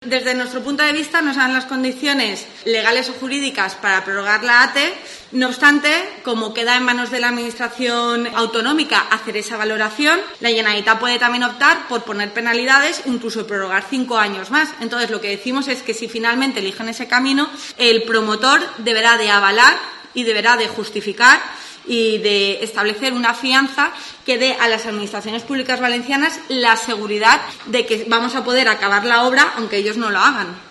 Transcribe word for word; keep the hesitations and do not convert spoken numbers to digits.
Desde nuestro punto de vista no se dan las condiciones legales o jurídicas para prorrogar la A T E. No obstante, como queda en manos de la Administración autonómica hacer esa valoración, la Generalitat puede también optar por poner penalidades, incluso prorrogar cinco años más. Entonces, lo que decimos es que si finalmente eligen ese camino, el promotor deberá de avalar y deberá de justificar y de establecer una fianza que dé a las administraciones públicas valencianas la seguridad de que vamos a poder acabar la obra aunque ellos no lo hagan.